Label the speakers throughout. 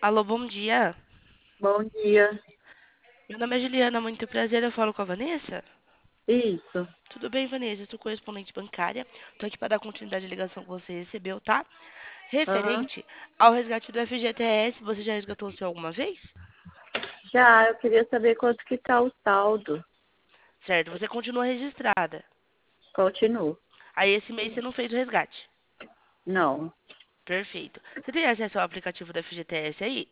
Speaker 1: Alô, bom dia.
Speaker 2: Bom dia.
Speaker 1: Meu nome é Juliana, muito prazer. Eu falo com a Vanessa?
Speaker 2: Isso.
Speaker 1: Tudo bem, Vanessa? Eu sou correspondente bancária. Tô aqui para dar continuidade à ligação que você recebeu, tá?
Speaker 2: Aham.
Speaker 1: Referente ao resgate do FGTS, você já resgatou o seu alguma vez?
Speaker 2: Já, eu queria saber quanto que tá o saldo.
Speaker 1: Certo, você continua registrada.
Speaker 2: Continuo.
Speaker 1: Aí esse mês você não fez o resgate.
Speaker 2: Não.
Speaker 1: Perfeito. Você tem acesso ao aplicativo do FGTS aí?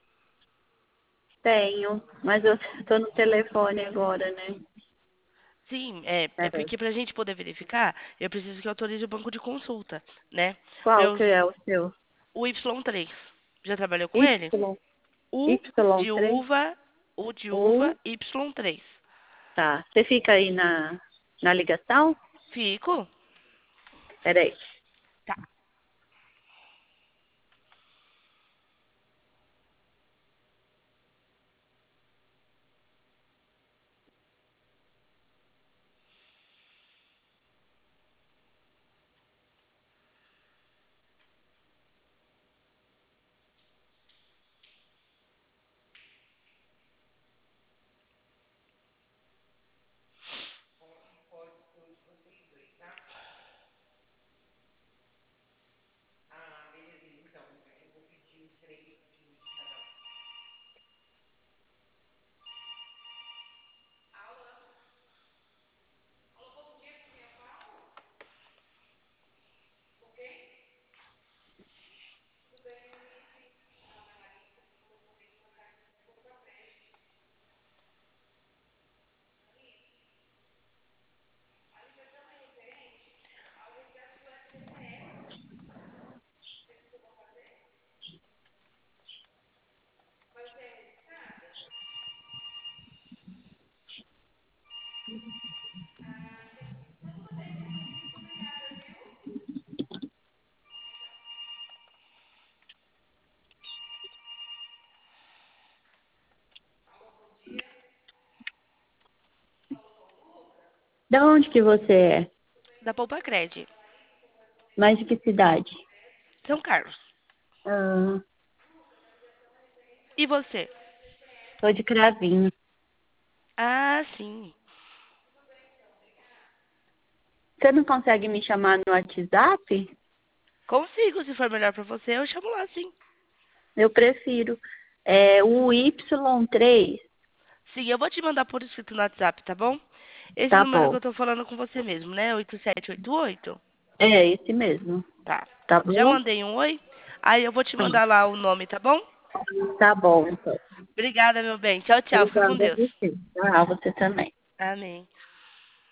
Speaker 2: Tenho, mas eu tô no telefone agora, né?
Speaker 1: Sim, é
Speaker 2: Peraí.
Speaker 1: porque para a gente poder verificar, eu preciso que autorize o banco de consulta, né? Pra
Speaker 2: Qual
Speaker 1: eu-
Speaker 2: que é o seu?
Speaker 1: O Y3. Já trabalhou com
Speaker 2: Y,
Speaker 1: ele? U de
Speaker 2: Y3?
Speaker 1: uva, U de uva,
Speaker 2: U.
Speaker 1: Y3.
Speaker 2: Tá. Você fica aí na ligação?
Speaker 1: Fico?
Speaker 2: Peraí.
Speaker 1: Tá.
Speaker 2: Da onde que você é?
Speaker 1: Da Poupa Cred.
Speaker 2: Mais de que cidade?
Speaker 1: São Carlos.
Speaker 2: Ah,
Speaker 1: E você?
Speaker 2: tô de Cravinho.
Speaker 1: Ah, sim.
Speaker 2: Você não consegue me chamar no WhatsApp?
Speaker 1: Consigo, se for melhor pra você, eu chamo lá, sim.
Speaker 2: Eu prefiro. É o Y3.
Speaker 1: Sim, eu vou te mandar por escrito no WhatsApp, tá bom? Esse
Speaker 2: Tá
Speaker 1: número que
Speaker 2: bom.
Speaker 1: eu tô falando com você mesmo, né? 8788.
Speaker 2: É esse mesmo.
Speaker 1: Tá.
Speaker 2: Tá
Speaker 1: Já
Speaker 2: bom?
Speaker 1: mandei um oi. Aí eu vou te mandar lá o nome, tá bom?
Speaker 2: Tá bom, então.
Speaker 1: Obrigada, meu bem. Tchau, tchau. Fica com
Speaker 2: Obrigada a
Speaker 1: Deus.
Speaker 2: você. Ah, você também.
Speaker 1: Amém.